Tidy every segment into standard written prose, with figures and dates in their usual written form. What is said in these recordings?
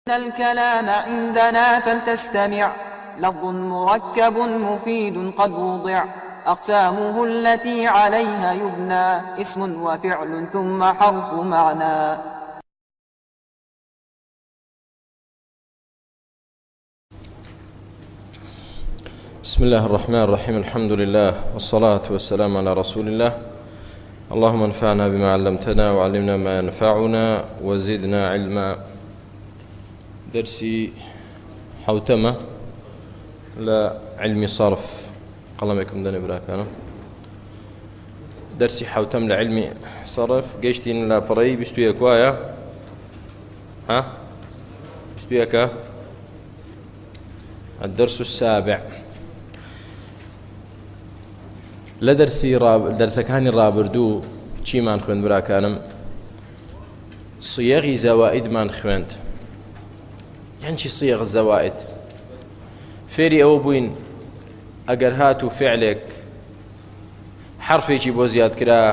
الكلام عندنا فلتستمع، لفظ مركب مفيد قد وضع، أقسامه التي عليها يبنى، اسم وفعل ثم حرف معنى. بسم الله الرحمن الرحيم. الحمد لله والصلاة والسلام على رسول الله. اللهم انفعنا بما علمتنا وعلمنا ما ينفعنا وزدنا علما. درسي حوتمة لعلم صرف. قلمكم دني براكانه. درسي حوتم لعلم صرف. قيشتين لا بري بستويك وايا ها بستويك. الدرس السابع لدرسەکانی ڕابردوو چیمان خوێند براکانم؟ صیغی زەوائدمان خوێند. یان چی صیغ زەوائد؟ فێری ئەوە بووین ئەگەر هات و فعلێک حرفێکی بۆ زیاد کرا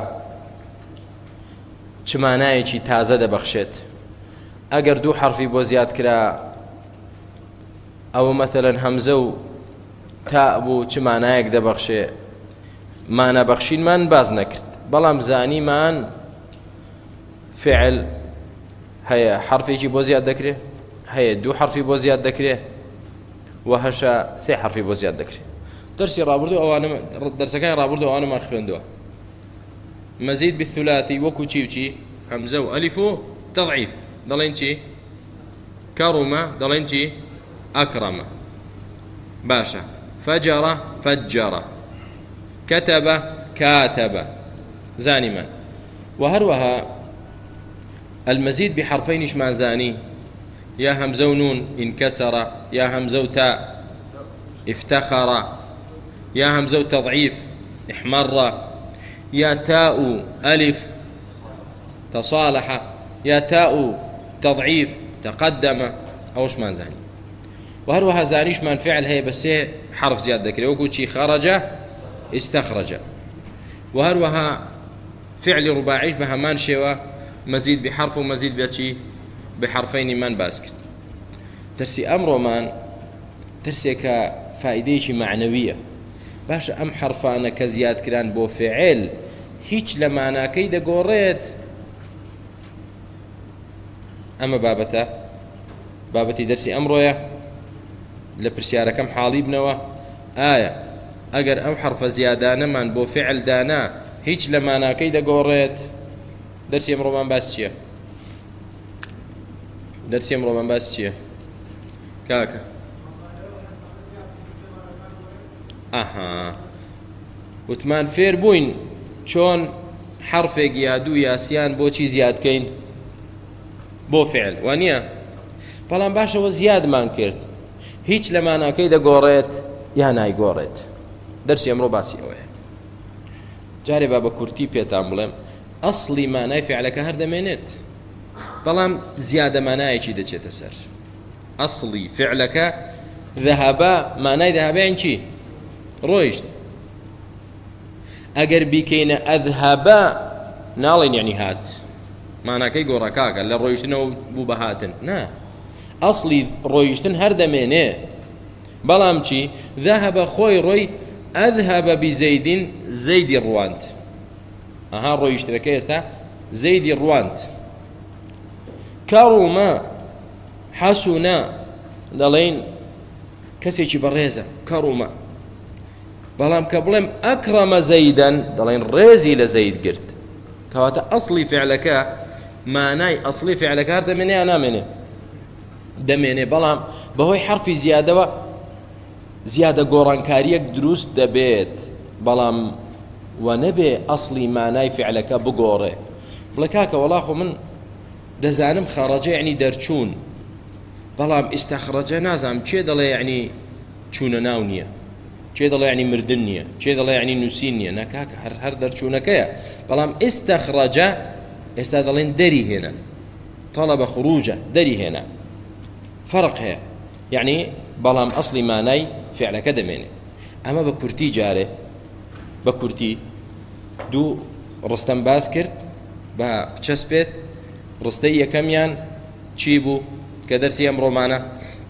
چ مانایەکی تازە دەبەخشێت. ئەگەر دوو حرفی بۆ زیاد کرا ئەوە مەثەلەن هەمزە و تا بوو چ مانایەک دەبەخشێ. مانە بەخشینمان باز نەکرد، بەڵام زانیمان فعل هەیە حرفێکی بۆ زیاد دەکرێ، هەیە دوو حرفی بۆ زیاد دەکرێ، و هەشە سێ حرفی بۆ زیاد دەکرێ. دەرسەکانی ڕابردوو ئەوانەمان خوێندووە. مەزید بالثلاثی وەکو چی و چی؟ هەمزە و ئەلیف و تەضعیف. دەڵێن چی؟ کەڕومە. دەڵێن چی؟ ئەکرەمە. باشە. فەجەرە فەجەرە. كتب كاتب زاني من. وهروها المزيد بحرفين شمان زاني، يا همزة ونون انكسر، يا همزة تاء افتخر، يا همزة تضعيف احمر، يا تاء ألف تصالح، يا تاء تضعيف تقدم. أو شمان زاني. وهروها زاني شمان فعل هي بس حرف زيادة كده وقول شي خرج استخرج. وهروها فعل رباعيش بهمان شوا مزيد بحرف ومزيد بشي بحرفين من باسكت. درسي أمر من درسي كفائدة معنوية باش أم حرفانا كزياد كران بو فعل هيج لما أنا كيدا قوريت. أما بابتي درسي أمرويا لبرسيارة كم حالي بنوا آية ئەگەر ئەو حرفە زیادانەمان بۆ فعل دانا هیچ لە ماناکەی دەگۆڕێت. دەرسی ئەمڕۆمان باس چییە؟ دەرسی ئەمڕۆمان باس چییە؟ کاکە ئەها وتمان فێر بووین چۆن حرفێک یا دوو یاسیان بۆچی زیادکەین بۆ فعل، وانییە؟ بەڵام باشەوە زیادمان کرد، هیچ لە ماناکەی دەگۆڕێت یا نایگۆڕێت. درسي أمرو باسي أوه جاري بابا كورتي بيتان بڵێم ئەسڵی مانای فعلەکە هەر دەمێنێت، بەڵام زیادە مانایەکی دەچێتە سەر. ئەسڵی فعلەکە ذهبا، مانای ذهبا چی؟ ڕۆیشت. ئەگەر بیکەینە ئەذهبا ناڵێن یعنی هات، ماناکەی گۆڕەکاکە لە ڕۆیشتنەوە بوو بە هاتن. نا، ئەسڵی ڕۆیشتن هەر دەمێنێ، بەڵام چی؟ ذهب خۆی ڕۆی أذهب بزيد زيد الروانت. أها روي اشتراكي استا زيد الروانت. كرما حسنا دلين كسيتي بريزة كرما. بلام كبلم أكرم زيدا دلين ريزي لزيد قرت. كواتا أصلي فعلك ماناي أصلي فعلك هذا مني أنا مني دميني بلام بهوي حرفي زیادە گۆڕانکاریەک دروست دەبێت، بەڵام و نەبێ ئەسڵی مانای فعلەکە بگۆڕێ. بڵێ کاکە وەڵاخۆ من دەزانم خەڕەجە یعنی دەرچوون، بەڵام ئیستەخرەجە نازانم چێ دەڵێ یعنی چوونە ناو نییە، چێ دەڵێ یعنی مردن نییە، چێ دەڵێ یعنی نووسین نییە. نەکاکە هەر دەرچوونەکەیە، بەڵام ئیستەخرەجە ئێستا دەڵێن دەری هێنە، طەلەبە خروجە دەری هێنە، فەرق هەیە. یعنی بەڵام ئەسڵی مانای فعلەکە دەمێنێ. ئەمە بە کورتی جارێ بە کورتی دوو ڕستەم باس کرد بە بچەسپێت. ڕستەی یەکەمیان چی بوو؟ کە دەرسی ئەمڕۆمانە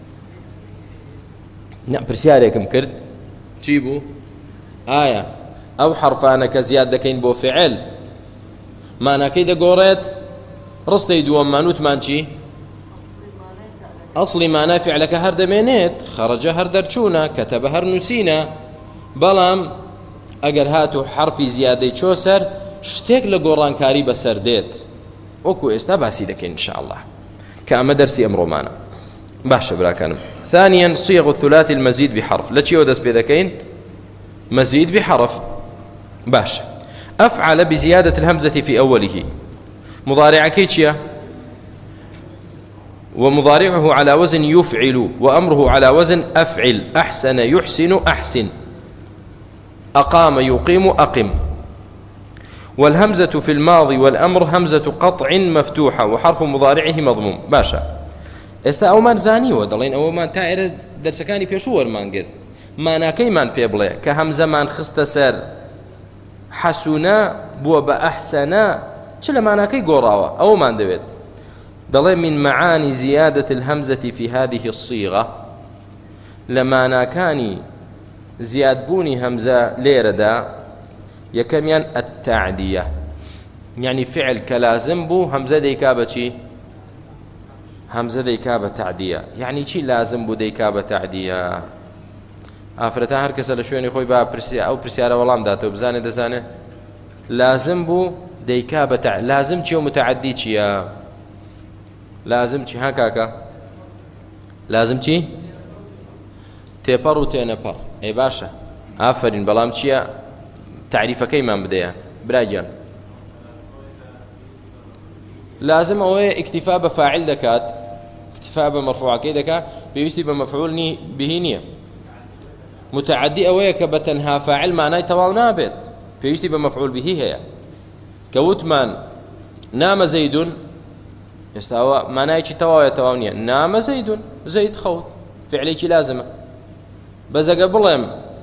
پرسیارێکم کرد چی بوو ئایا ئەو حرفانە کە زیاد دەکەین بۆ فعل ماناکەی دەگۆڕێت ڕستەی دووەممان وتمان چی ئەسڵی مانای فعلەکە هەر دەمێنێت خەرەجە هەر دەرچوونە کەتەبە هەر نووسینە بەڵام ئەگەر هاتو حرفی زیادەی چۆ سەر شتێک لە گۆڕانکاری بەسەر دێت وەکو ئێستا باسی دەکەین انشاءالله کە ئەمە دەرسی ئەمڕۆمانە باشە براکانم ثانيا صيغ الثلاثي المزيد بحرف لا چیەوە دەست پێ دەکەین مزيد بحرف باش أفعل بزيادة الهمزة في أوله مضارع كيتشيا ومضارعه على وزن يفعل وأمره على وزن أفعل أحسن يحسن أحسن أقام يقيم أقم والهمزة في الماضي والأمر همزة قطع مفتوحة وحرف مضارعه مضموم باشا استا او من زاني ودلين او من تائر درسكاني بيشور من قرد ما ناكي من بيبلي كهمزة من خست سر حسنا بو بأحسنا چلا ما ناكي قراوة او من دويد دلين من معاني زيادة الهمزة في هذه الصيغة لما ناكاني زياد بوني همزة ليردا يكميان التعدية يعني فعل كلازم بو همزة ديكابة همزة ديكابة تعدية يعني چی لازم بو ديكابة تعدية ئافرەتان هەر کەسە لە شوێنی خۆی با پرسیار ئەو پرسیارە وەڵام داتەوە بزانێ دەزانێ لازم بو ديكابة لازم چی و متعدی چیە لازم چی ها کاکە لازم چی تێپەڕ و تێنەپەڕ ئەی باشە ئافرین بەڵام چییە تعریفەکەیمان بدەیە براجان لازم ئەوەیە اكتفاء بفاعل دەکات اكتفاء بمرفوعەکەی دەکات پێویستی بە مەفعول به نییە متعدی ئەوەیە کە بە تەنها فاعل مانای تەواو نابێت پێویستی بە مەفعول به هەیە کە وتمان نامە زەیدون ئێستاوە مانایکی تەواویە تەواو نییە نامە زەیدون زەید خەوت فعلێکی لازمە بەزەگە بڵێم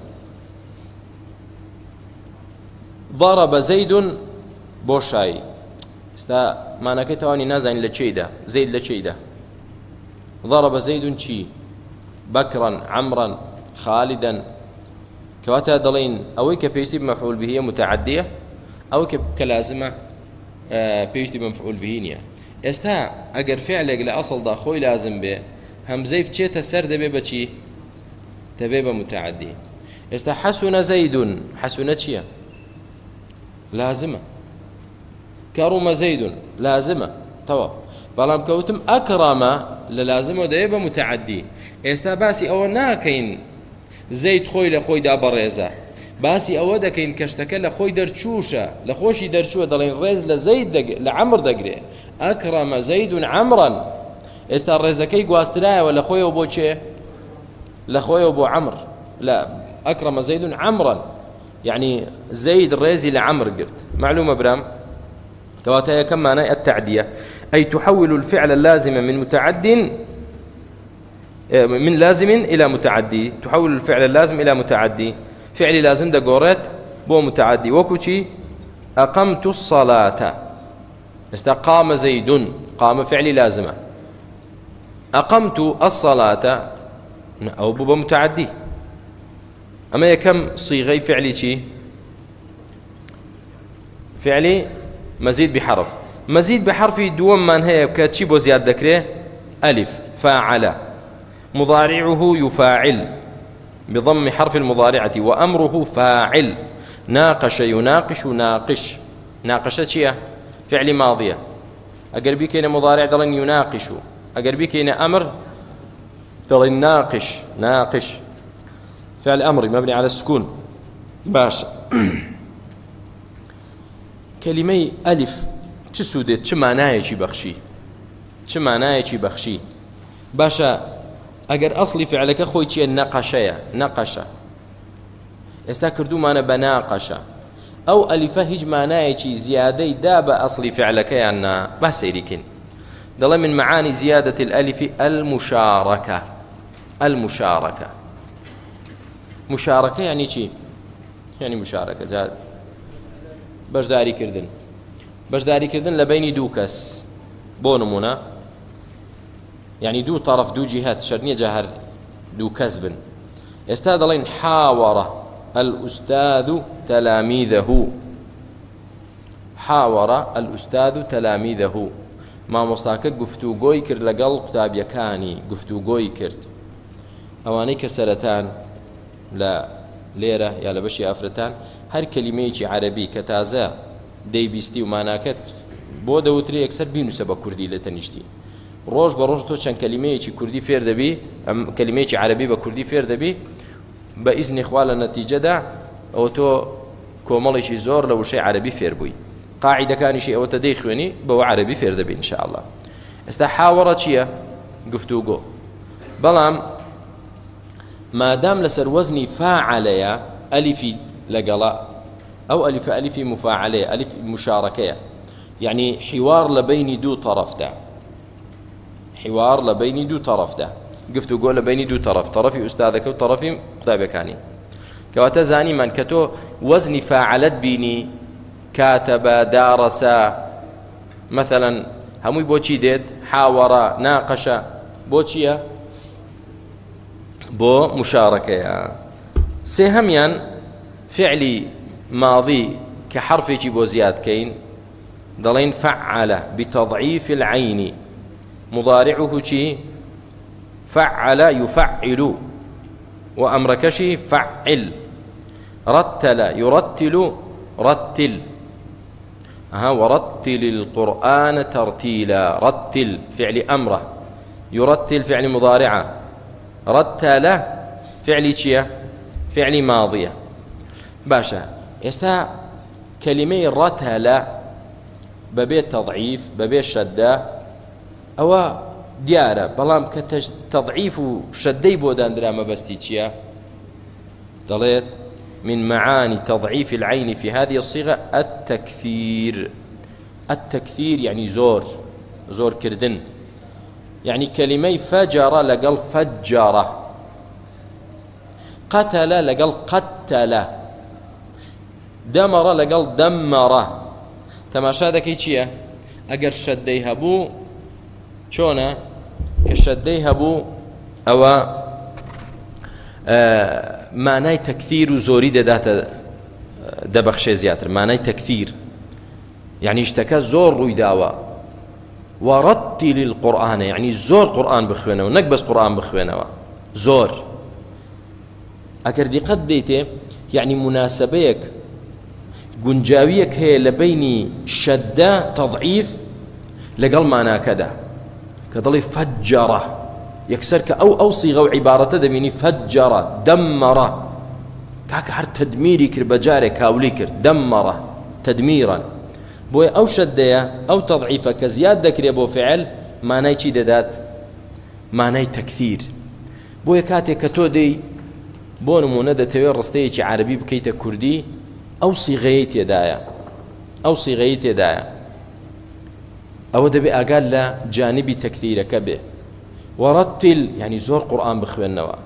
ضرب زەیدون بۆ شایی استا معناکەی تەوانی نازانین لە چێدا زەید لە چێدا ضرب زەیدون چی بەکڕەن عەمڕەن خالدەن کەواتە دەڵێن ئەوەی کە پێویستی بە مەفعول بهیە متعدیە ئەوەی کە لازمە پێویستی بە مەفعول به نییە ئێستا ئەگەر فعلێک لە ئەسڵدا خۆی لازم بێ هەمزەی بچێتە سەر دەبێ بە چی دەبێ بە متعدی ئێستا حەسونە زەیدون حەسونە چییە لازمە كرم زيد لازمة توا بلام كوتم أكرم للازم ودايب متعدي استباسي أو ناكين زيد خوي لخوي دا بريزة باسي أو دكين كشتكل لخوي درشوشة لخوشي درشوشة دلين ريز لزيد لعمر دقري أكرم زيد عمرا استرزكي قواستلايا ولا خوي وبو شيء لخوي وبو عمر لا أكرم زيد عمرا يعني زيد ريزي لعمر قلت معلومة برام كواتايا كم معنى التعدية أي تحول الفعل اللازم من متعد من لازم إلى متعدي تحول الفعل اللازم إلى متعدي فعل لازم دا قورت بو متعدي وكوشي أقمت الصلاة استقام زيد قام فعل لازمة أقمت الصلاة أو بو متعدي أما يكم صيغي فعلي شي فعلي مزيد بحرف مزيد بحرف دوم من هي كاتشي بو زياد ذكره ألف فاعل مضارعه يفاعل بضم حرف المضارعة وأمره فاعل ناقش يناقش ناقش ناقشة شيء فعل ماضية أقربي كينا مضارع دلن يناقش أقربي كينا أمر دلن ناقش ناقش فعل أمر مبني على السكون باشا كلمة ألف چه سودت چه معناه چی بخشی چه معناه چی بخشی باشا اگر اصلی فعلك خوی چی نقشه نقشه استكردو معنى بناقشه او الف هج معناه چی زياده داب اصلی فعلك يعني بس يريكن دل من معاني زياده الالف المشاركه المشاركه مشاركه يعني چی يعني مشاركه جاد بەشداری کردن لە بینی دوو کەس بۆ نمونە يعني دو طرف دو جهات شرنية جهر دو كسب استاذ لين حاور الأستاذ تلاميذه حاور الأستاذ تلاميذه ما مستاكە گفتوگۆی کرد لەگەڵ قوتابیەکانی گفتوگۆی کرد ئەوانەی کە سەرەتان لە لێرە یا لە بەشی ئافرەتان هەر کەلیمەیەکی عەرەبی کە تازە دەیبیستی و ماناکەت بۆ دەوتری یەکسەر بینوسە بە کوردی لە تەنیشتی ڕۆژ بە ڕۆژ تۆ چەند کەلیمەیەکی کوردی فێر دەبی ئەم کەلیمەیەکی عەرەبی بە کوردی فێر دەبی بە ئیزنی خوا لە نەتیجەدا ئەوە تۆ کۆمەڵێکی زۆر لە وشەی عەرەبی فێر بووی قاعدەکانیشی ئەوەتە دەیخوێنی بەوە عەرەبی فێر دەبی ئینشاءڵڵا ئێستا حاوەڕە چییە؟ گفتوگۆ بەڵام مادام لەسەر وەزنی فاعەلەیە ئەلیفی لەگەڵا ئەو ئەلیفە ئەلیفی مفاعەلەیە ئەلیف مشارەکەیە يعني حوار لبين دو طرفتا حوار لبين دو طرفتا قفتو قول لبين دو طرف طرفي أستاذك وطرفي قتابكاني كواتا زاني من كتو وزن فاعلت بيني كاتب دارس مثلا هموي بوشي ديت حاور ناقش بوشيا بو مشاركة سيهميان فعلي ماضي كحرف بو زياد كين ضلين فعل بتضعيف العين مضارعه شي فعل يفعل وأمركشي فعل رتل يرتل رتل ورتل القرآن ترتيلا رتل فعل أمره يرتل فعل مضارعة رتل فعل شيء فعل ماضية باشا يستا كلمة رتل ببيت تضعيف ببيت شدة أو ديارة بلام كتضعيف شدي بودان دراما بستيتشيا ضليت من معاني تضعيف العين في هذه الصيغة التكثير التكثير يعني زور كردن يعني كلمة فجر لقل فجر قتل لقل قتل دمر لقل دمر تماشا دەکەی چییە؟ ئەگەر شەدەی هەبوو چۆنە کە شەدەی هەبوو ئەوە مانای تەکثیر و زۆری دەداتە دەبەخشێ زیاتر مانای تەکثیر یعنی شتەکە زۆر ڕووی داوە وەڕەتیل القورئانە یعنی زۆر قورئان بخوێنەوە نەک بەس قورئان بخوێنەوە زۆر ئەگەر دیقەت دەیتێ یعنی مناسبەیەک گونجاویەک هەیە لە بینی شەدە تەضعیف لەگەڵ ماناکەدا کە دەڵێ فەجەڕە یەکسەر کە ئەو سیغە و عیبارەتە دەبینی فەجەڕە دەممەڕە کاکە هەر تەدمیری کرد بە جارێک کاولی کرد دەممەڕە تەدمیرەن بۆیە ئەو شەدەیە ئەو تەضعیفە کە زیاد دەکرێت بۆ فعل مانای چی دەدات؟ مانای تەکثیر بۆیە کاتێک کە تۆ دەی بۆ نمونە دەتەوێت ڕستەیەکی عەرەبی بکەیتە کوردی ئەو سیغەیە تێدایە ئەوە دەبێ ئاگال لە جانبی تەکثیرەکە بێ وەڕەتیل یعنی زۆر قورئان بخوێننەوە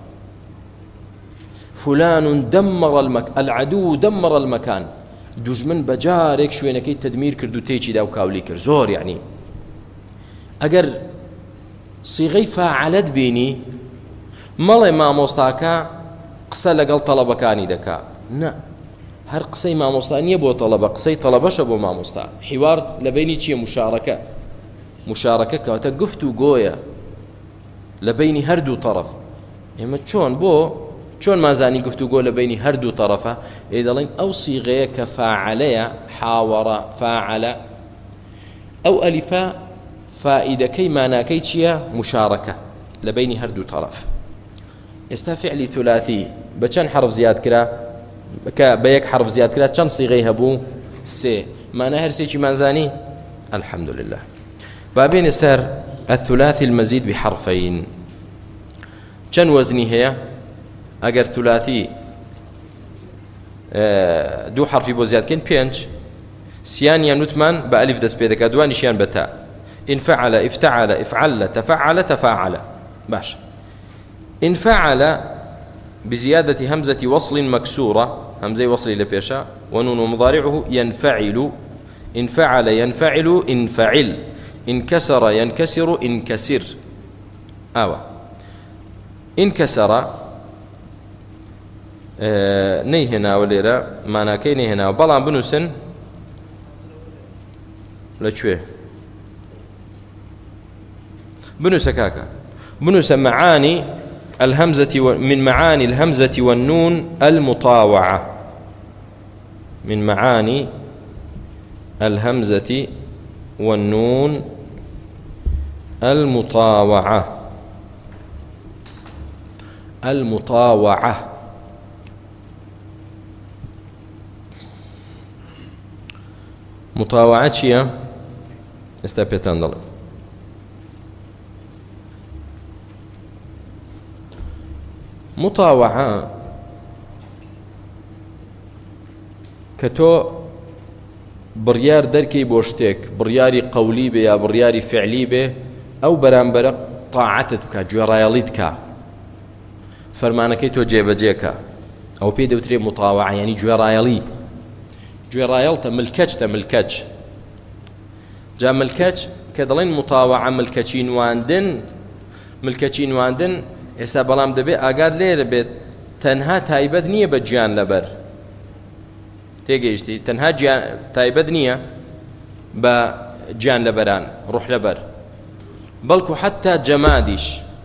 فلان دمر العدو دمر المكان دوژمن بەجارێک شوێنەکەی تەدمیر کرد و تێکیدا و کاولی کرد زۆر یعنی ئەگەر سیغەی فاعلت بینی مەڵێ مامۆستاکە قسە لەگەڵ تەڵەبەکانی دەکا نە هەر قسەی مامۆستا نییە بۆ تەڵەبە قسەی تەڵەبەشە بۆ مامۆستا حیوار لە بینی چییە؟ مشارەکە کەواتە گفت و گۆیە لە بینی هەردوو تەڕەف ئێمە چۆن مازانی گفت و گۆ لە بینی هەردوو تەڕەفە ئێ دەڵێن ئەو سیغەیە کە فاعلەیە حاوەڕە فاعلە ئەو ئەلیفە فائیدەکەی ماناکەی چییە؟ مشارەکە لە بینی هەردوو تەڕەف ئێستا فعلی ثلاثی بە چەند حرف زیاد کرا کە بە یەک حرف زیاد کرا چەند سیغەی هەبوو؟ سێ مانای هەرسێکی مازانی؟ الحمد لله بابين سر الثلاثي المزيد بحرفين چەند وەزنی هەیە؟ ئەگەر ثلاثی دوو حرفی بۆ زیادکەین پێنج سیانیان وتمان بە ئەلیف دەست پێ دەکات دوانیشیان بە تا انفعل افتعل افعل تفعل تفاعل باش انفعل بزيادة همزة وصل مكسورة همزة وصل لبيشا ونون مضارعه ينفعل انفعل ينفعل انفعل انكسر ينكسر انكسر انكسر نيهنا وليرة معناكي نيهنا بلان بنوسن لشويه بنوس كاكا بنوس معاني الهمزة من معاني الهمزة والنون المطاوعة من معاني الهمزة والنون المطاوعة مطاوعة شيء استبيتان ضل مطاوعة كتو بڕیار دەرکەی بۆ شتێک بڕیاری قەولی بێ یا بڕیاری فعلی بێ ئەو بەرامبەرە تاعەتت بکە گوێڕایەڵیت کە فەرمانەکەی تۆ جێبەجێکە ئەو پێی دەوترێ مطاوعە یعنی گوێڕایەڵی گوێڕایەڵتە ملکەچ جا ملکەچ کە دەڵێن مطاوعە ملکەچی نواندن ئێستا بەڵام دەبێت ئاگاد لێرە بێت تەنها تایبەت نییە بە گیان لەبەر تێگەیشتی تەنها تایبەت نییە بە گیان لەبەران ڕوح لەبەر بەڵکو حتا جەمادیش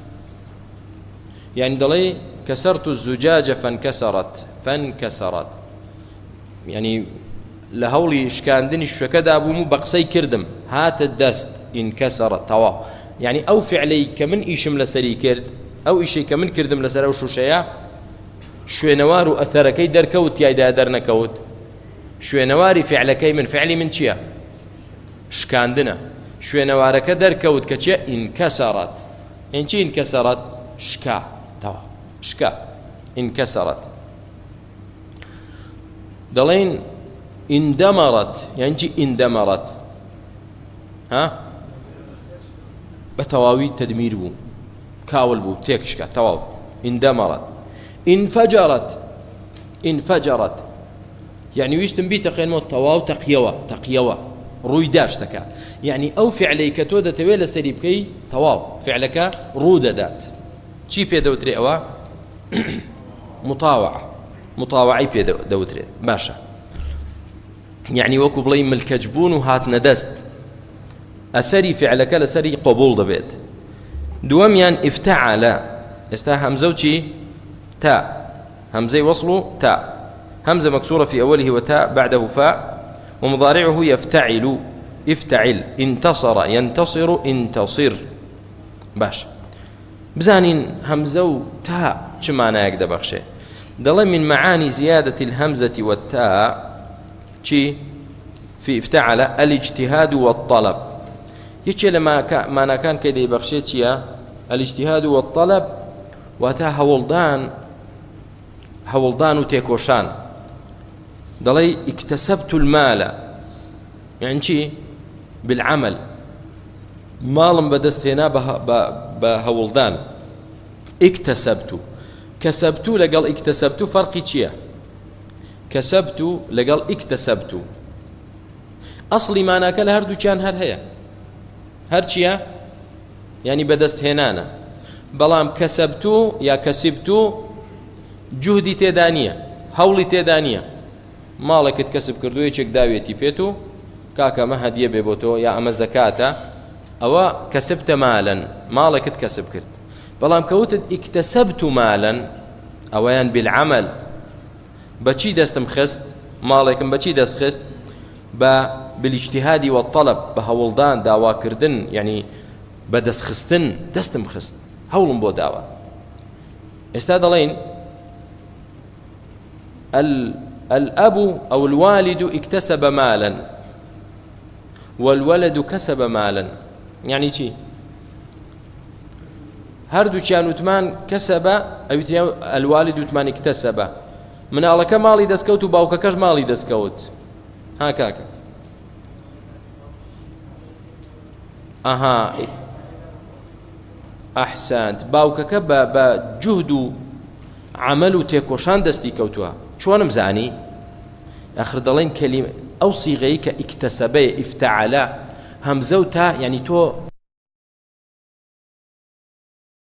یعنی دەڵێ کەسەرت الزجاجە فانکەسەرت یعنی لە هەوڵی شکاندنی شوەکەدا بووم و بە قسەی کردم هاتە دەست ئینکەسەرت تەواو یعنی ئەو فعلەی کە من ئیشم لەسەری کرد ئەو ئیشەی کە من کردم لەسەر ئەو شوشەیە شوێنەوار و ئەثەرەکەی دەرکەوت تیایدا دەرنەکەوت شوێنەواری فعلەکەی من فعلی من چییە؟ شکاندنە شوێنەوارەکە دەرکەوت کە چییە؟ ئینکەسەرت ئینچی ئینکەسەرت شکا تەواو شکا ئینکەسەرت دەڵێن ئیندەمەڕەت یعنی چی ئیندەمەڕەت ها بە تەواوی تەدمیر بوو کاول بوو تێکشکە تەواو ئیندەمەڕەت ئینفەجەرەت يعني ويشتم بي تقينمو تواو تقيوا روي داشتك يعني او فعلي كتودة تويل سريبكي تواو فعلك رودة دات شي بي دوتري اوا مطاوعي بي دوتري ماشا يعني وكو بلاي ملكجبون وهات ندست اثري فعلك لسري قبول دبيت دواميان افتعل استا همزوشي تاء همزي وصلوا تاء همزة مكسورة في أوله وتاء بعده فاء ومضارعه افتعل انتصر ينتصر انتصر باش بزانين همزة وتاء شو معنى يقدر بخشي دل من معاني زيادة الهمزة والتاء شي في افتعل الاجتهاد والطلب يتشي لما معنى كان كده يبخشي الاجتهاد والطلب وتا هولدان وتيكوشان دلي اكتسبت المال يعني شي بالعمل مالم بدست هنا بهولدان كسبت لقال اكتسبت فرقي شيء كسبت لقال اكتسبت اصلي ما ناكل هردو كان هر شيء يعني بدست هنانا بلام كسبت يا كسبت جهدي تدانية هولي تدانية مالك تكسب كردو يشك داويتي بيتو كاكا ما هديه بيبوتو يا اما زكاة او كسبت مالا مالك تكسب كرد بلام كوتد اكتسبت مالا اوان بالعمل بچي دستم خست مالك بچي دست خست بالاجتهاد والطلب بهولدان داوا كردن يعني بدس خستن دستم خست هولم بو داوا استادلين الأب أو الوالد اكتسب مالا والولد كسب مالا يعني شي هردو كان وثمان كسب الوالد وثمان اكتسب من على مالي دسكوت وباوكا كاش مالي دسكوت هكاك اها احسنت باوكا كبا بجهد عملو تيكوشان دستي كوتوها شو مزاني اخر دلين كلمه او صيغه كاكتسبه افتعل همزه وتاء يعني تو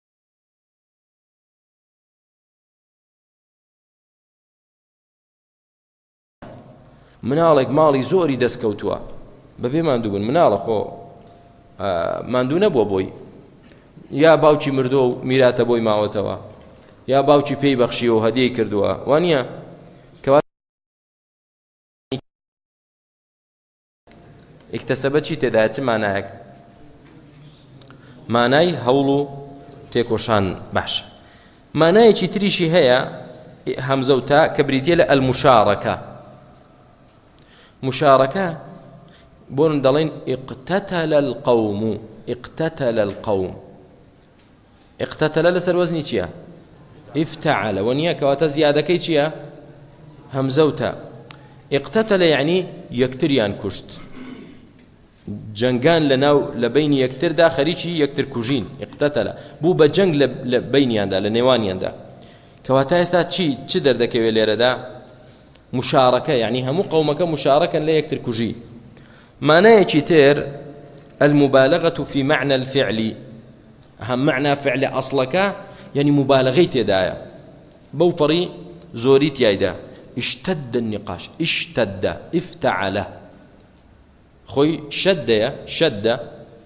مناڵێک ماڵی زۆری دەستکەوتووە بەبێ ماندوو بوون مناڵە خۆ ماندوو نەبووە بۆی یا باوکی مردووە و میراتە بۆی ماوەتەوە یا باوکی پێی بەخشیەوە و هەدیەی کردووە وانە کەوا اکتسبە چی تێدایە چ مانایەک مانای هەوڵ و تێکۆشان باشە مانایەکی تریشی هەیە هەمزە و تا کە بریتیە لە ئەلموشارەکە مشارەکە بۆن دەڵێن اقتتل القوم اقتتل القوم اقتتل لەسەر وەزنی چییە افتعل وەنیە کەواتە زیادەکەی چییە هەمزە و تا اقتتل یعنی یەکتریان کوشت جەنگان لە بینی یەکتردا خەریکی یەکتر کوژین اقتتل بوو بە جەنگ لە بینیاندا لە نێوانیاندا کەواتە ئێستا چی دەردەکەوێت لێرەدا مشارەکە یعنی هەموو قەومەکە مشارەکەن لە یەکتر کوژی مانایەکی تر المبالغة في معنى الفعل هم معنى فعل أصلك يعني مبالغة تدايا بوطري زوريت يايدا اشتد النقاش اشتد افتعل خوي شد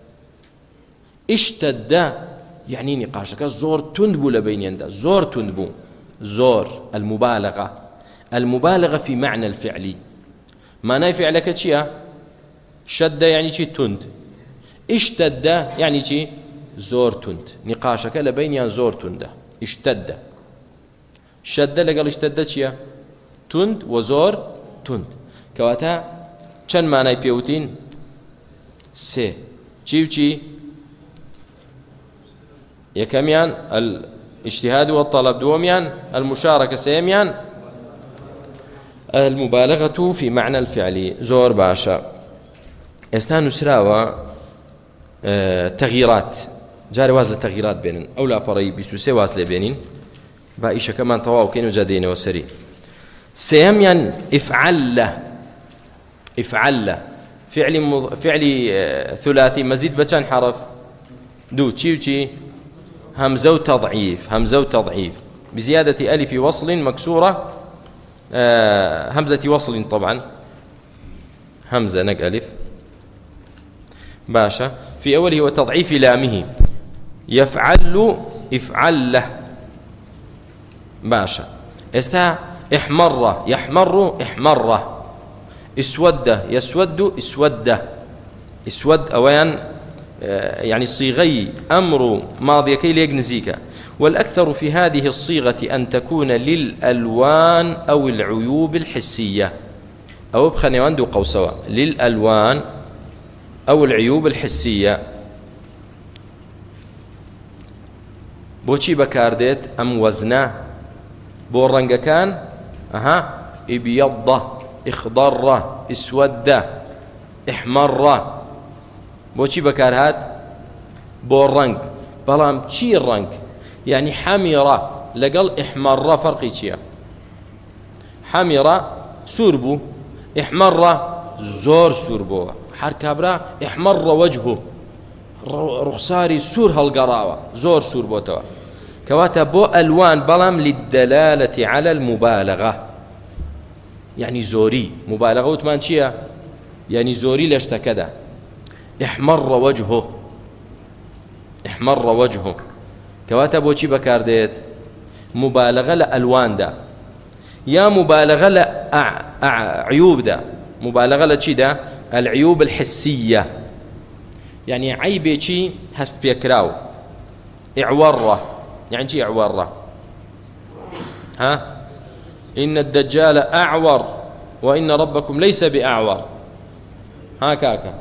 اشتد يعني نقاشك زور تندبو لبينيندا زور تندبو زور المبالغة في معنى الفعل معنى فعلك تشيا شد يعني شي تند اشتد يعني شي زور تند نقاشك لبينيان زور تند اشتد شد لقال اشتد شيا تند وزور تند كواتا چند معنى بيوتين سي چي يكميان الاجتهاد والطلب دوميان المشاركة سيميان المبالغة في معنى الفعل زور باشا استانو سراوة تغييرات جاري واز للتغييرات بينن أو لا بري بيسوسي واز لبينين بايشة كمان طواو كينو جادين وسري سيميان افعل فعل ثلاثي مزيد بچان حرف دو تشي همزة وتضعيف بزيادة ألف وصل مكسورة همزة وصل طبعا همزة نق ألف باشا في أوله وتضعيف لامه افعل له باشا استا احمر اسود أوان يعني صيغي أمر ماضي كي ليق نزيكا والأكثر في هذه الصيغة أن تكون للألوان أو العيوب الحسية أو بخني عنده قوسوا للألوان أو العيوب الحسية بوشي بكارديت أم وزنا بورنجا كان ابيض اخضر اسود احمر بوشي بكارهات بورنج بلام تشي الرنج يعني حمرة لقل احمر فرقي تشيا حمرة سوربو احمر زور سوربو حركابرا احمر وجهه رخصاري سور هالقراوة زور سوربو توا كواتا بو ألوان بلام للدلالة على المبالغة يعني زوري مبالغة وثمان تشيا يعني زوري لاشتكدا احمر وجهه كواتا بوشي بكارديت مبالغة لألوان دا يا مبالغة لعيوب دا مبالغة لشي دا العيوب الحسية يعني عيبي شي هست بيكراو اعورة يعني شي اعورة إن الدجال أعور وإن ربكم ليس بأعور كاكا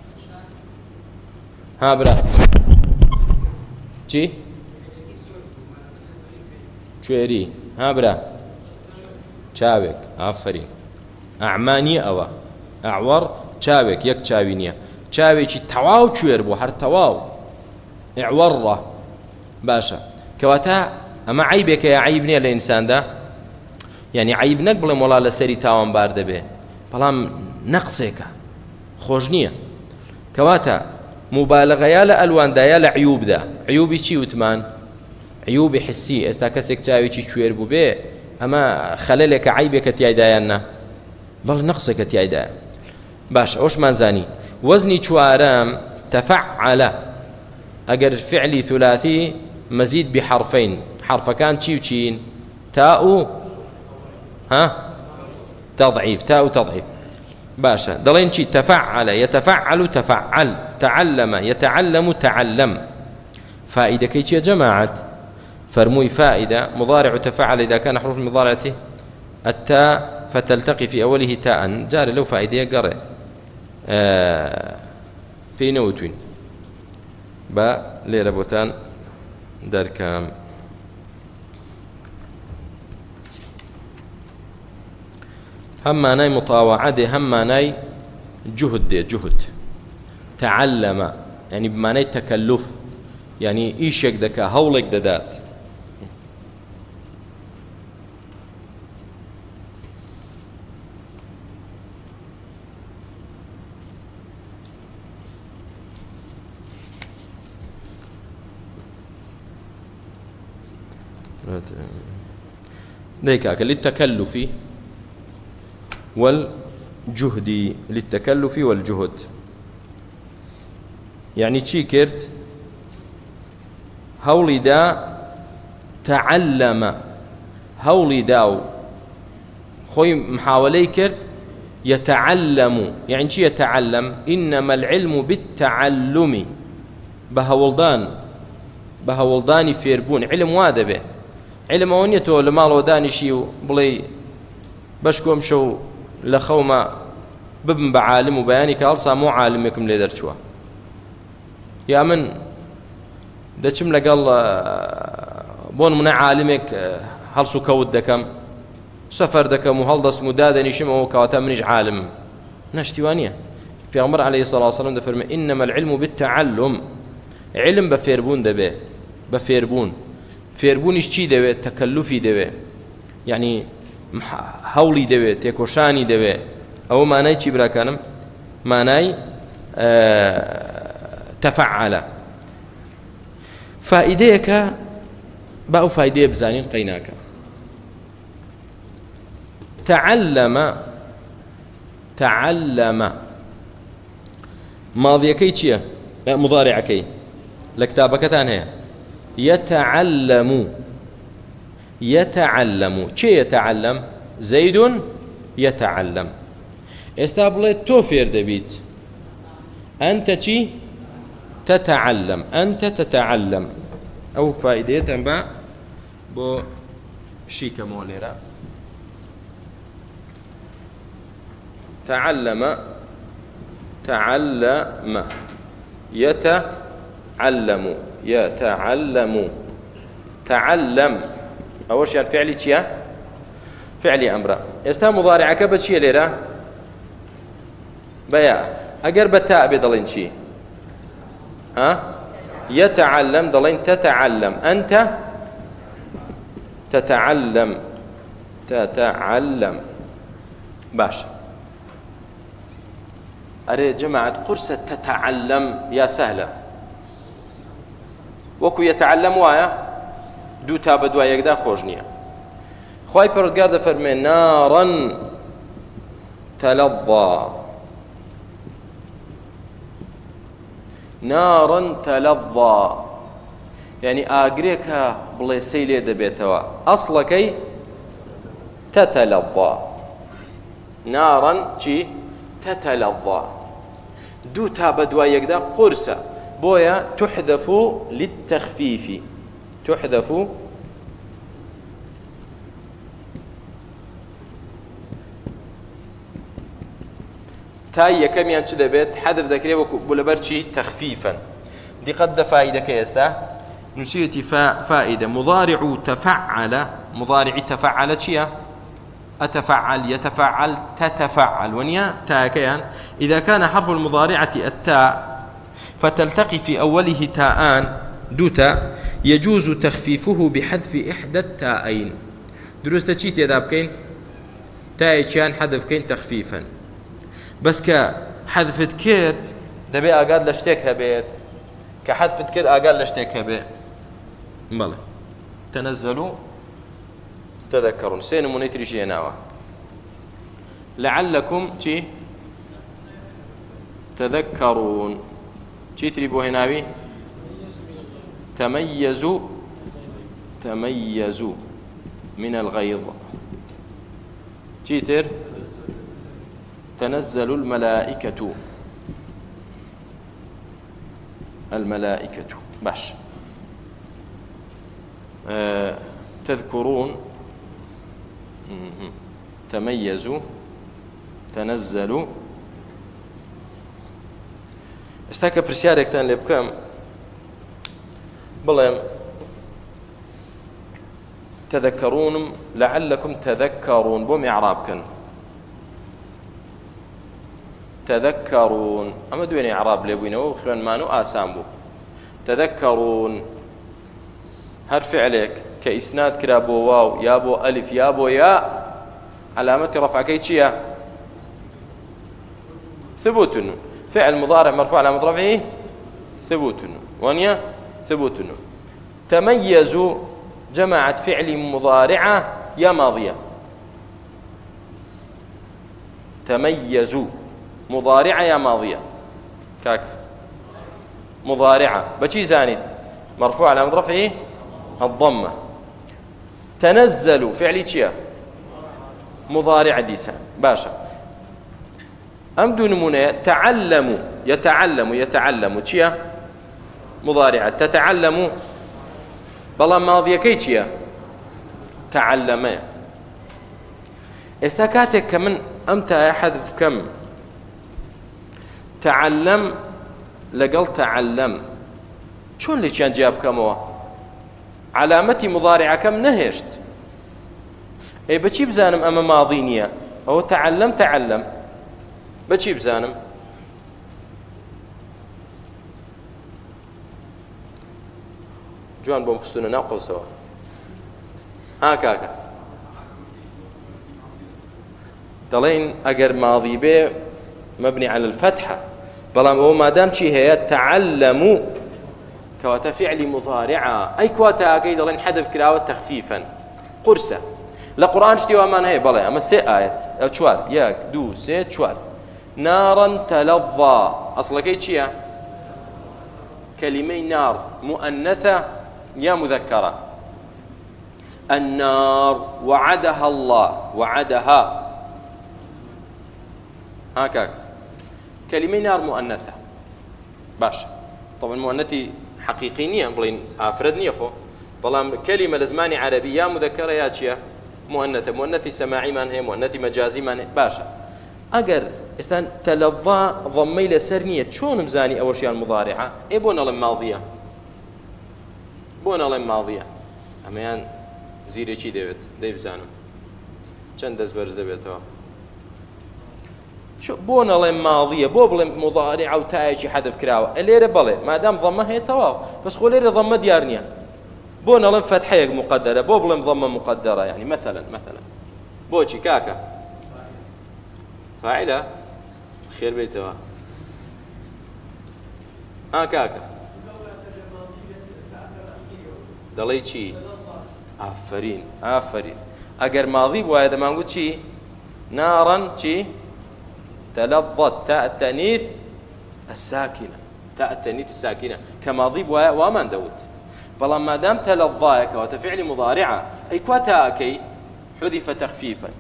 برا چی؟ چوێری برا چاوێک ئافرین ئەعمانی ئەوە ئەعوەڕ چاوێک یەک چاوی نییە چاوێکی تەواو کوێر بوو هەر تەواو ئەعوەڕە باشە کەواتە ئەمە عیبێکە یا عیب نییە لە ئینساندا یعنی عیب نەک بڵێم وەڵا لەسەری تاوانبار دەبێ بەڵام نەقسێکە خۆش نییە کەواتە مبالغة يا لألوان دا يا لعيوب دا عيوبي چي وتمان عيوبي حسي استا كسك چاوي چي چوير بو بي اما خللك عيبك تياي دايانا بەڵ نەقسەکە تیایدایە. باش ئەوشمان زانی وەزنی چوارەم تەفەعەلە ئەگەر فعلی ثلاثی مەزید بحرفین حرفەکان چی و چین تاء و تضعيف تاء تضعيف باشا دلين شي تفعل يتفعل تفعل تعلم يتعلم تعلم فائدة كيش يا جماعة فرموي فائدة مضارع تفعل إذا كان حروف مضارعته التاء فتلتقي في أوله تاء جار له فائدة قرأ في نوتين با ليربوتان دركام هم معناي مطاوعة هم معناي جهد تعلم يعني بمعناي تكلف يعني إيشك دكا هولك ددات ديكاك للتكلف والجهد للتكلف والجهد يعني چی کرد هەوڵی دا تعلم هەوڵی دا و خۆی محاولەی کرد يتعلم يعني چی يتعلم إنما العلم بالتعلم بهەوڵدانی فێربوون علم وا دەبێ علم ئەوە نیە تۆ لە ماڵەوە دانیشی و بڵێ بەش کۆم شەو لە خەومە ببم بە عالم و بەیانی کە هەڵسا مۆ عالمێکم لێ دەرچووە یا من دەچم لەگەڵ بۆ نمونە عالمێک هەڵس و کەوت دەکەم سەفەر دەکەم و هەڵدەستم و دادەنیشم ئەوە کەواتە منیش عالمم نەشتیوان نییە پێغەمبەر عەلەیهی سەڵاتو وسەلام دەفەرمێ ئینەمە العلم بالتعلم علم بە فێربوون دەبێ بە فێربوون فێربوونیش چی دەوێت تەکەلوفی دەوێت یعنی هەوڵی دەوێت تێکۆشانی دەوێت ئەوە مانای چی براکانم مانای تەفەعەلە فائدەیەکە با ئەو فایدەیە بزانین قەیناکە تعلم ماضیەکەی چییە مضارعەکەی لە کتابەکەتان هەیە يتعلم چه يتعلم زيد يتعلم ئێستا بڵێ تۆ فێر دەبیت أنت چی تتعلم أنت تتعلم ئەو فائدەیەتان بە بۆ شیکەمەوە لێرە تعلم يتعلم تعلم أول شيء فعلي چییە فعلي أمر ئێستا مضارعەکە بە چییە لێرە بەیە ئەگەر بە تا بێ دەڵێن چی يتعلم دەڵێن تتعلم أنت تتعلم باش أري جماعة قرصة تتعلم يا سهلة وەکو يتعلم وایە دوو تا بە دوای یەکدا خۆش نییە خوای پەروەردگار دەفەرمێ نارا تلظى يعني ئاگرێکە بڵێسەی لێ دەبێتەوە ئەسڵەکەی تتلظى نارا چی تتلظى دوو تا بە دوای یەکدا قورسە بۆیە تحذف للتخفيف تحذف تا یەکەمیان چ دەبێت حذف دەکرێت وەکو بۆ لەبەر چی تەخفیفا دیقەت دە فائدەکە ئێستا نووسیەتی فائدة مضارع تفعل مضارع تفعل چییە أتفعل يتفعل تتفعل ونيا تاكيان إذا كان حرف المضارعة التاء فتلتقي في أوله تاءان دوتا يجوز تخفيفه بحذف إحدى التاءين دروست تشيت إذا بكين تاء كان حذف كين تخفيفا بس كحذفت كيرت دبي أقال لشتيك هبيت كحذفت كير أقال لشتيك هبيت بلى تنزلوا تذكرون سين منيتري شيء ناوى لعلكم چی تذكرون چی تری بۆ هێناوی تميزوا من الغيظ تيتر تنزل الملائكة باش تذكرون تميزوا تنزلوا استاك برسياركتان لي بكم بلهم تذكرون لعلكم تذكرون بوم إعرابكن تذكرون أما دوين إعراب لبوينه وخوان مانو آسام بو تذكرون هر فعلك كإسناد كرا بو واو يا بو ألف يا بو يا علامة رفع كيتشيا ثبوت فعل مضارع مرفوع علامة رفعه ثبوت ونيا ثبوت تميزوا جماعة فعل مضارعة يا ماضية تميزوا مضارعة يا ماضية كاك مضارعة بشي زاند مرفوع على رفعه الضمة تنزلوا فعل تشيا مضارع ديسا باشا أم دون منى تعلموا يتعلموا تشيا مضارعة تتعلموا بلا ماضية كي تشيا تعلم استكاتك كمن أمتى حذف كم تعلم لقل تعلم شون اللي كان جاب كم علامتي مضارعة كم نهشت اي بشي بزانم أما ماضينية أو تعلم بشي بزانم جوان بوم خستونا ناقل سوا كاكا دلين أجر ماضي به مبني على الفتحة بلام هو ما دام شي هي تعلموا كواتا فعل مضارعة أي كواتا أكيد دلين حذف كراوة تخفيفا قرصة لقرآن شتي ومان هي بلا أما سي آية أو شوار ياك دو سي شوار نارا تلظى أصلا كي تشيا كلمة نار مؤنثة يا مذكرة النار وعدها الله وعدها هكاك كلمة نار مؤنثة باش طبعا مؤنثي حقيقينية بلين أفردني أخو بلام كلمة لزماني عربية مذكرة يا تشيا مؤنثي سماعي من هي مؤنثي مجازي من هي باشا أجر استان تلظى ضمي لسرنية شون مزاني أول شيء المضارعة إيه بونا الماضية أميان زيري چی دەوێت بزانم چەند دەست بەرز دەبێتەوە بۆ نەڵێم ماضیە بۆ بڵێم مضارع و تایەکی حەذف کراوە لێرە بەڵێ مادام ضەمە هەیە تەواو بەس خۆ لێرە ضەمە دیار نییە بۆ نەڵێم فەتحەیەک مقدرە بۆ بڵێم ضەمە مقدرە يعني مثلا بۆچی کاکە فاعلە خێر بێتەوە کاکە دەڵێ چی آفرين أجر ماضي وهذا ما نقول شيء نارا شيء تلظت تاء التأنيث الساكنة كماضي ومن دوت بل ما دام تلظاك وتفعل مضارعة أي كواتاكي حذف تخفيفا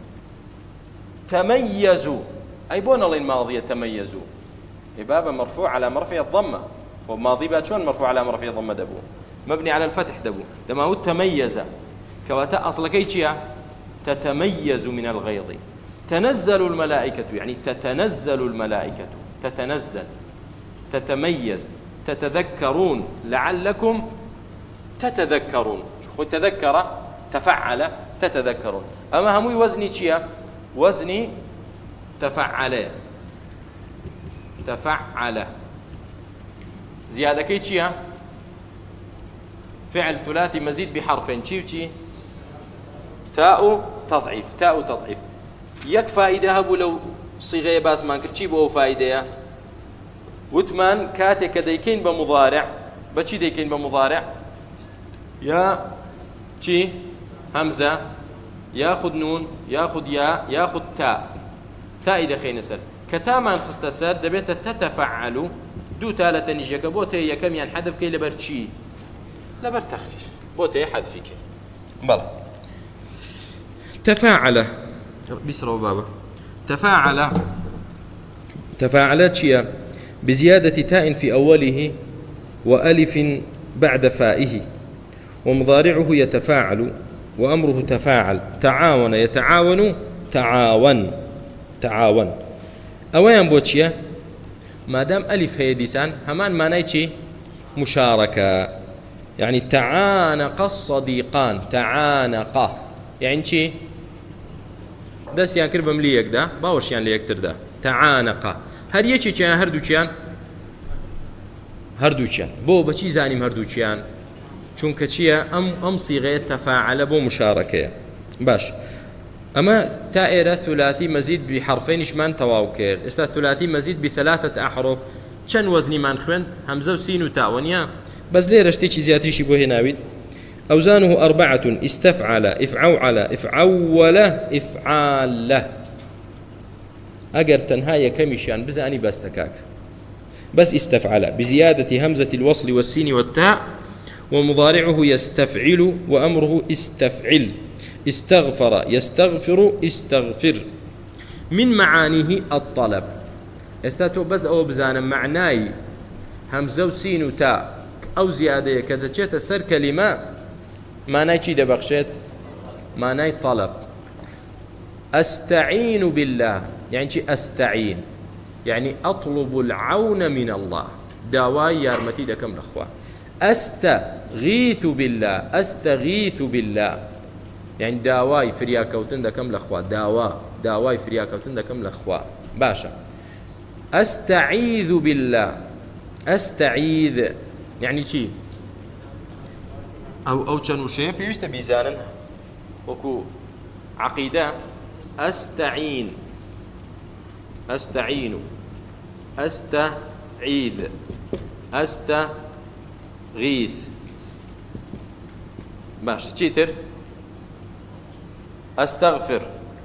تميزوا أي بون الله الماضية تميزوا بابا مرفوع على مرفع الضمة وماضي باتشون مرفوع على مرفع الضمة دبو مبني على الفتح دبو دما هو تميز كواتا أصل كيتشيا تتميز من الغيظ تنزل الملائكة يعني تتنزل الملائكة تتميز تتذكرون لعلكم تتذكرون تذكر تفعل تتذكرون أما هموي وزني تشيا وزني تفعل زيادة كيتشيا فعل ثلاثي مزيد بحرفين شي تاء تضعيف يك فائدة هبو لو صيغة باس ما كرتشي بو فائدة وثمان كاتك ديكين بمضارع بشي ديكين بمضارع يا شي همزة ياخذ نون ياخذ ياء ياخذ تاء تاء دخين سر كتامان خست سر دبيت تتفعل دو تالة نيجيك بوتي يكم يعني حذف كي لبرتشي لبر تخفيف بوتي حذفك بلا تفاعل بيسروا بابا تفاعلت شيء بزيادة تاء في أوله وألف بعد فائه ومضارعه يتفاعل وأمره تفاعل تعاون يتعاون تعاون أوين بوتشيا ما دام ألف هي ديسان همان معناه شيء مشاركة يعني تعانق الصديقان تعانق يعني شيء دەست یان کرد بەم لەیەکدا باوەشیان لە یەکتردا تەعانەقا هەر یەکێکیان هەردووچیان بۆ بەچی زانیم هەردووچیان چونکە چییە ئەم سیغەیە تەفاعەلە بۆ مشارەکەیە باش ئەمە تا ئێرە ثلاثی مەزید بحرفینیشمان تەواو کرد ئێستا ثلاثی مەزید بثلاثة أحرف چەند وەزنیمان خوێند هەمزە و سین و تاوەنیا بەس لێرە شتێکی زیاتریشی بۆ هێناویت أوزانه 4 استفعل إفعول إفعول إفعال أجر تنهاية كمشان بزاني بستكاك بس استفعل بزيادة همزة الوصل والسين والتاء ومضارعه يستفعل وأمره استفعل استغفر يستغفر استغفر من معانيه الطلب استاتو بس أو بزانا معناي همزة وسين وتاء أو زيادة كذا سر كلمة معناي چی دەبەخشێت معناي طلب أستعين بالله يعني چی أستعين يعني أطلب العون من الله داواي يارمتي دەکەم لە خوا أستغيث بالله أستغيث بالله يعني داواي فریاکەوتن دەکەم لە خوا داواي فریاکەوتن دەکەم لە خوا باشە أستعيذ بالله أستعيذ يعني چی أو چەند وشەیە پێویستە بیزانن وەکو عقیدە أستعين أستعين أستعيذ أستغيث باشە چیتر أستغفر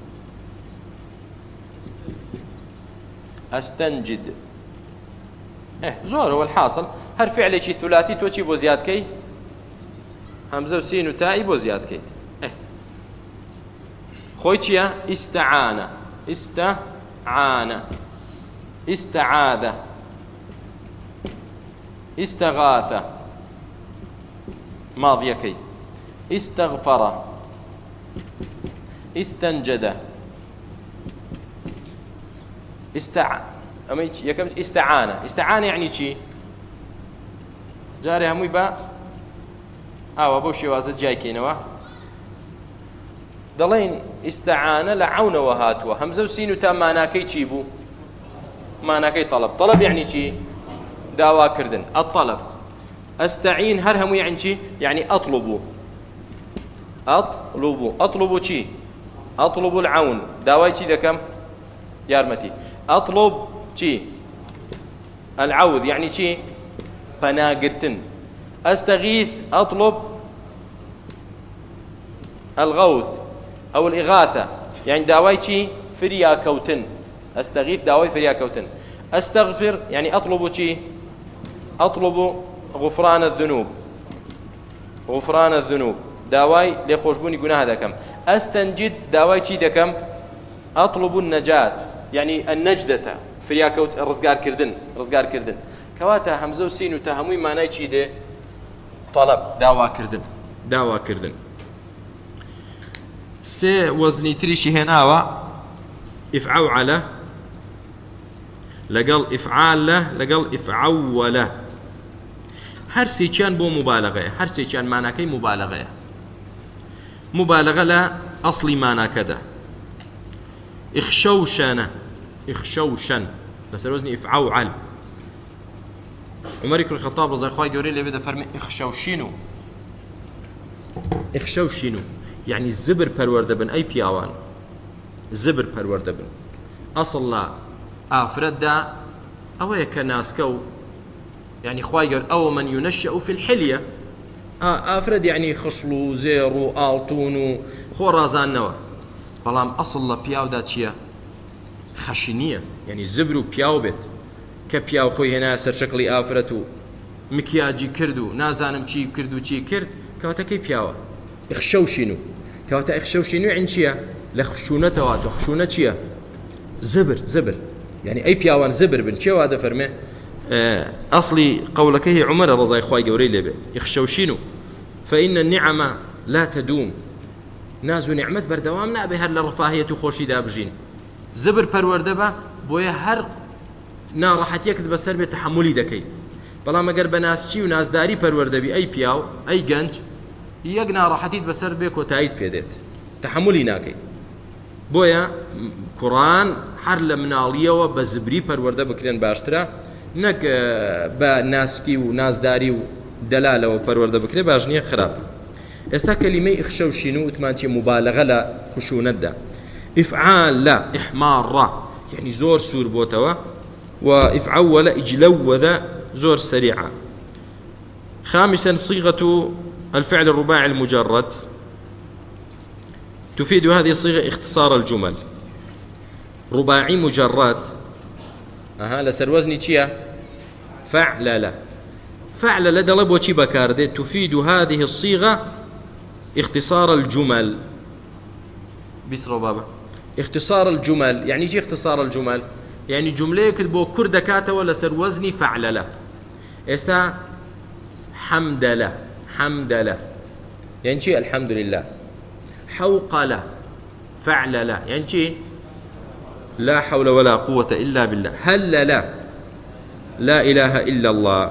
أستنجد زۆرەوە الحاصل هەر فعلێکی ثلاثی تۆ چی بۆ زیادکەی همزة وسين وتاء بو زياد كيت خويتيا استعانة استعانة استعاذة استغاثة ماضية كي استغفر استنجد استعانة يعني شي جاري هموي با بۆ شێوازە جیایکەینەوە دەڵێن ئیستەعانە لە عەونەوە هاتووە هەمزە و سین و تا ماناکەی چی بوو ماناکەی طەلب یعنی چی داواکردن الطەلب ئەستەعین هەر هەموو یعنی چی یعنی ئەطلب چی ئەطلب العەون داوای چی دەکەم یارمەتی ئەطلب چی العەوذ یعنی چی پەناگرتن أستغيث أطلب الغوث أو الإغاثة يعني داواي شي فريا كوتن أستغيث داواي فريا كوتن أستغفر يعني أطلب شي أطلب غفران الذنوب داواي لخوشبوني قناه دكم أستنجد داواي شي دكم أطلب النجاة يعني النجدة فريا كوت رزقار كردن كواتا همزة وسين وتهموي معناي شي ده طلب داوا كردن سي وزني تريشي هناوا إفعول لقل إفعال لقل إفعول هرسي كان بو مبالغة هرسي كان معناكي مبالغة لا أصلي معنى كذا إخشوشن بس الوزن إفعول عمر بن الخطاب رضي الله عنه يقول لي بدا فرمي اخشوشينو يعني الزبر پروردبن اي بياوان زبر پروردبن اصل لا افرد دا او يكناسكو يعني خواي يقول او من ينشأ في الحلية افرد يعني خشلو زيرو التونو خورازان نوا بلام اصل لا بياو دا تشيا خەشی يعني زبر و پیاو بێت کە پیاو خۆی هێنا سەر شەکڵی ئافرەت و مکیاجی کرد و نازانم چی کرد و چی کرد کەواتەکەی پیاوە ئیخشەوشین و کەواتە ئیخشەوشین و عین چییە لە خشونەتەوە تۆ خشونە چییە زبر يعني أي پیاوان زبر بن چێ وا دەفەرمێ أصلي قولك هي عمر رضي خوای گەورەی لێبێ ئیخشەوشین فإن النعم لا تدوم ناز و نعمت بەردەوام نابێ هەر لە ڕەفاهیەت و خۆشیدا بژین زبر پەروەردە بە بۆیە هەر ناڕەحەتیەکت بەسەر بێت تەحملی دەکەی بەڵام ئەگەر بە ناسچی و نازداری پەروەردەبی ئەی پیاو ئەی گەنج یەک ناڕەحەتیت بەسەر بێ کۆتاییت پێدێت تەحملی ناکەی بۆیە کوڕان هەر لە مناڵیەوە بە زبری پەروەردە بکرێن باشترە نەک بە ناسکی و نازداری و دەلالەوە پەروەردە بکرێ باش نییە خراپ ئێستا کەلیمەی ئیخشەوشین و وتمان چێ مبالغە لە خشونەتدا ئیفعال لا ئیحماڕ يعني زور سور بوتوا وإفعول إجلوذ زور سريعة خامسا صيغة الفعل الرباعي المجرد تفيد هذه الصيغة اختصار الجمل رباعي مجرد لسر وزني تشيا فعل لدلب وشي بكارده تفيد هذه الصيغة اختصار الجمل بيسرو بابا اختصار الجمل يعني شي اختصار الجمل يعني جملة كتبوا كردكاته ولا سر وزني فعل له استا حمد له يعني شي الحمد لله حوقل فعل له يعني شي لا حول ولا قوة إلا بالله هل لا إله إلا الله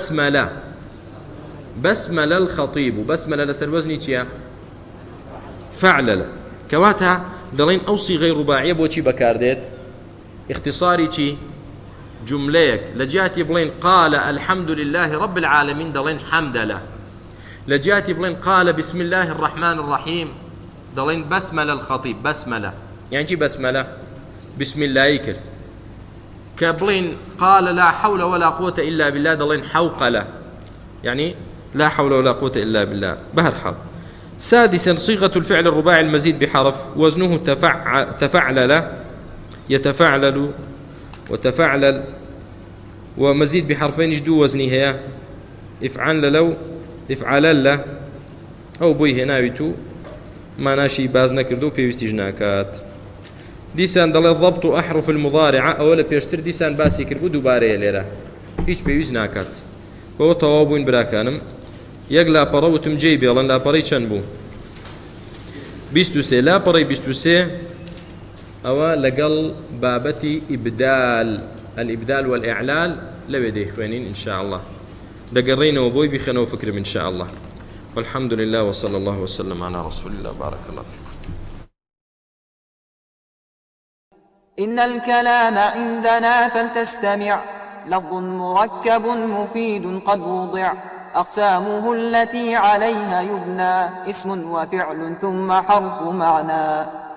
بسمل الخطيب بسمل لسر وزني شي فعل له كواتها دلين أو صيغة رباعية بوشي بكارديت اختصاري شي جمليك لجاتي بلين قال الحمد لله رب العالمين دلين حمد له لجاتي بلين قال بسم الله الرحمن الرحيم دلين بسمل الخطيب بسملة يعني شي بسملة بسم الله يكرت كبلين قال لا حول ولا قوة إلا بالله دلين حوقلة يعني لا حول ولا قوة إلا بالله بهالحال سادسا صيغة الفعل الرباعي المزيد بحرف وزنه تفعلل يتفعلل وتفعلل ومزيد بحرفين جدو وزني هي افعل لو افعلل أو بوي هناويتو ما ناشي باز نكردو بيوستي جناكات ديسان دل الضبط أحرف المضارعة أولا بيشتر ديسان باسي كربو دوباري ليرا هيش بيوز ناكات وهو طوابوين براكانم يق لاپەڕە وتم جێی بێڵن لاپەڕەی چەند بوو 23 لاپەڕەی 23 ئەوە لەگەڵ بابەتی ئیبدال الإبدال والإعلال لەوێ دەیخوێنین إن شاء الله دەگەڕێینەوە بۆی بیخەنەوە فکرم إن شاء الله والحمد لله وصلى الله وسلم على رسول الله بارك الله فيكم إن الكلام عندنا فلتستمع لفظ مركب مفيد قد وضع أقسامه التي عليها يبنى اسم وفعل ثم حرف معنى